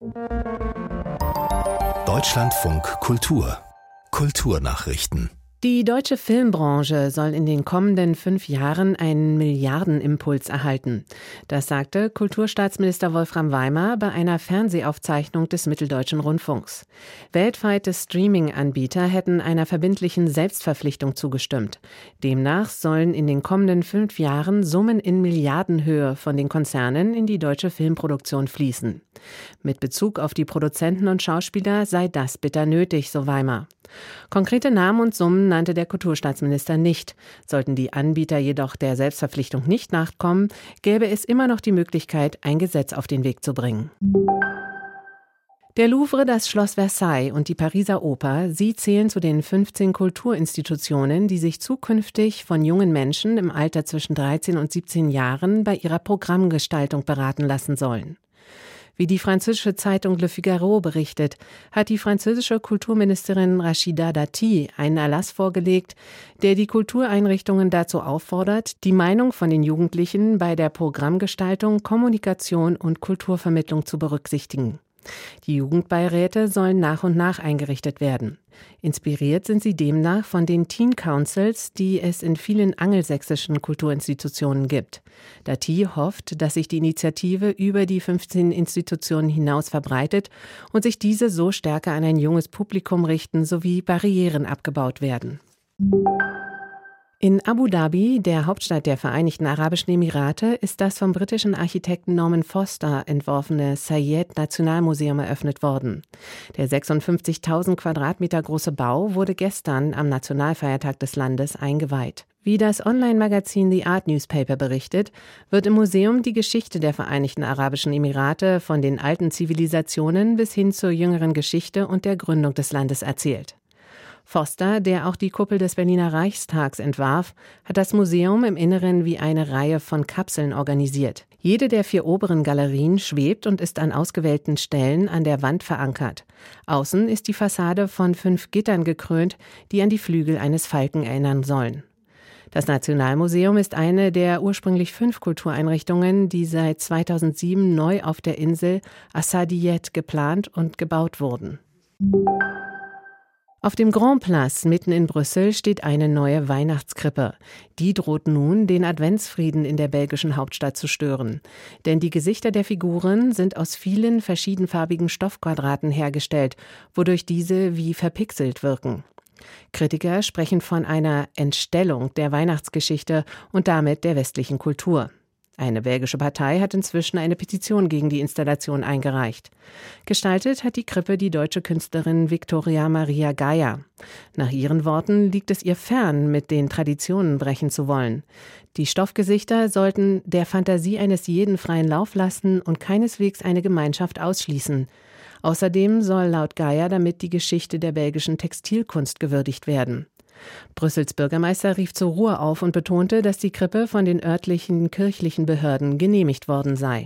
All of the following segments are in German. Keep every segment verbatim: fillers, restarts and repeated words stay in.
Deutschlandfunk Kultur Kulturnachrichten. Die deutsche Filmbranche soll in den kommenden fünf Jahren einen Milliardenimpuls erhalten. Das sagte Kulturstaatsminister Wolfram Weimer bei einer Fernsehaufzeichnung des Mitteldeutschen Rundfunks. Weltweite Streaming-Anbieter hätten einer verbindlichen Selbstverpflichtung zugestimmt. Demnach sollen in den kommenden fünf Jahren Summen in Milliardenhöhe von den Konzernen in die deutsche Filmproduktion fließen. Mit Bezug auf die Produzenten und Schauspieler sei das bitter nötig, so Weimer. Konkrete Namen und Summen nannte der Kulturstaatsminister nicht. Sollten die Anbieter jedoch der Selbstverpflichtung nicht nachkommen, gäbe es immer noch die Möglichkeit, ein Gesetz auf den Weg zu bringen. Der Louvre, das Schloss Versailles und die Pariser Oper, sie zählen zu den fünfzehn Kulturinstitutionen, die sich zukünftig von jungen Menschen im Alter zwischen dreizehn und siebzehn Jahren bei ihrer Programmgestaltung beraten lassen sollen. Wie die französische Zeitung Le Figaro berichtet, hat die französische Kulturministerin Rachida Dati einen Erlass vorgelegt, der die Kultureinrichtungen dazu auffordert, die Meinung von den Jugendlichen bei der Programmgestaltung, Kommunikation und Kulturvermittlung zu berücksichtigen. Die Jugendbeiräte sollen nach und nach eingerichtet werden. Inspiriert sind sie demnach von den Teen Councils, die es in vielen angelsächsischen Kulturinstitutionen gibt. Dati hofft, dass sich die Initiative über die fünfzehn Institutionen hinaus verbreitet und sich diese so stärker an ein junges Publikum richten sowie Barrieren abgebaut werden. In Abu Dhabi, der Hauptstadt der Vereinigten Arabischen Emirate, ist das vom britischen Architekten Norman Foster entworfene Zayed Nationalmuseum eröffnet worden. Der sechsundfünfzigtausend Quadratmeter große Bau wurde gestern am Nationalfeiertag des Landes eingeweiht. Wie das Online-Magazin The Art Newspaper berichtet, wird im Museum die Geschichte der Vereinigten Arabischen Emirate von den alten Zivilisationen bis hin zur jüngeren Geschichte und der Gründung des Landes erzählt. Foster, der auch die Kuppel des Berliner Reichstags entwarf, hat das Museum im Inneren wie eine Reihe von Kapseln organisiert. Jede der vier oberen Galerien schwebt und ist an ausgewählten Stellen an der Wand verankert. Außen ist die Fassade von fünf Gittern gekrönt, die an die Flügel eines Falken erinnern sollen. Das Nationalmuseum ist eine der ursprünglich fünf Kultureinrichtungen, die seit zweitausendsieben neu auf der Insel Assadiyet geplant und gebaut wurden. Auf dem Grand Place mitten in Brüssel steht eine neue Weihnachtskrippe. Die droht nun, den Adventsfrieden in der belgischen Hauptstadt zu stören. Denn die Gesichter der Figuren sind aus vielen verschiedenfarbigen Stoffquadraten hergestellt, wodurch diese wie verpixelt wirken. Kritiker sprechen von einer Entstellung der Weihnachtsgeschichte und damit der westlichen Kultur. Eine belgische Partei hat inzwischen eine Petition gegen die Installation eingereicht. Gestaltet hat die Krippe die deutsche Künstlerin Victoria Maria Geier. Nach ihren Worten liegt es ihr fern, mit den Traditionen brechen zu wollen. Die Stoffgesichter sollten der Fantasie eines jeden freien Lauf lassen und keineswegs eine Gemeinschaft ausschließen. Außerdem soll laut Geier damit die Geschichte der belgischen Textilkunst gewürdigt werden. Brüssels Bürgermeister rief zur Ruhe auf und betonte, dass die Krippe von den örtlichen kirchlichen Behörden genehmigt worden sei.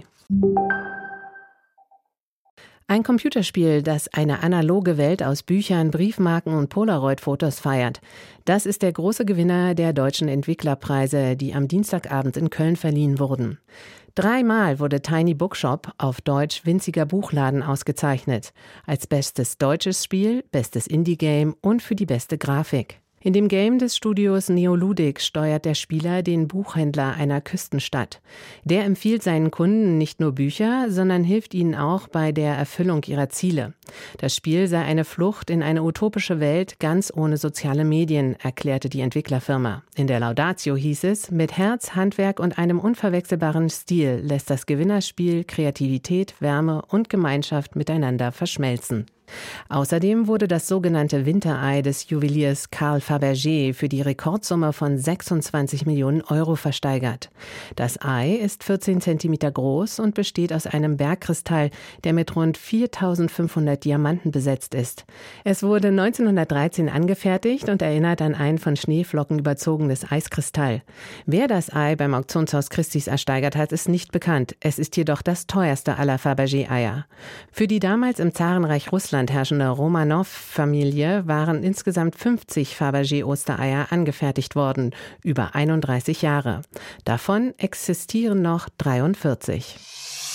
Ein Computerspiel, das eine analoge Welt aus Büchern, Briefmarken und Polaroid-Fotos feiert. Das ist der große Gewinner der deutschen Entwicklerpreise, die am Dienstagabend in Köln verliehen wurden. Dreimal wurde Tiny Bookshop, auf Deutsch winziger Buchladen, ausgezeichnet. Als bestes deutsches Spiel, bestes Indie-Game und für die beste Grafik. In dem Game des Studios Neoludic steuert der Spieler den Buchhändler einer Küstenstadt. Der empfiehlt seinen Kunden nicht nur Bücher, sondern hilft ihnen auch bei der Erfüllung ihrer Ziele. Das Spiel sei eine Flucht in eine utopische Welt, ganz ohne soziale Medien, erklärte die Entwicklerfirma. In der Laudatio hieß es, mit Herz, Handwerk und einem unverwechselbaren Stil lässt das Gewinnerspiel Kreativität, Wärme und Gemeinschaft miteinander verschmelzen. Außerdem wurde das sogenannte Winterei des Juweliers Carl Fabergé für die Rekordsumme von sechsundzwanzig Millionen Euro versteigert. Das Ei ist vierzehn Zentimeter groß und besteht aus einem Bergkristall, der mit rund viertausendfünfhundert Diamanten besetzt ist. Es wurde neunzehnhundertdreizehn angefertigt und erinnert an ein von Schneeflocken überzogenes Eiskristall. Wer das Ei beim Auktionshaus Christie's ersteigert hat, ist nicht bekannt. Es ist jedoch das teuerste aller Fabergé-Eier. Für die damals im Zarenreich Russland herrschende Romanow-Familie waren insgesamt fünfzig Fabergé-Ostereier angefertigt worden, über einunddreißig Jahre. Davon existieren noch dreiundvierzig.